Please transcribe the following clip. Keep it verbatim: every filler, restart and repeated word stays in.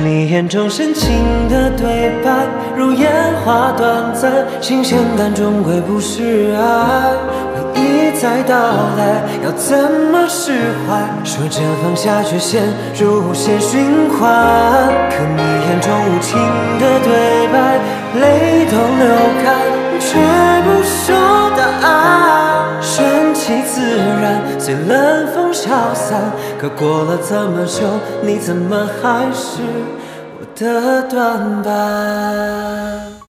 你眼中深情的对白，如烟花短暂，新鲜感终归不是爱。回忆在倒带，要怎么释怀？说着放下，却陷入无限循环。可你眼中无情的对白，泪都流干，却不说答案。顺其自然，随冷风消散。可过了这么久，你怎么还是我的短板？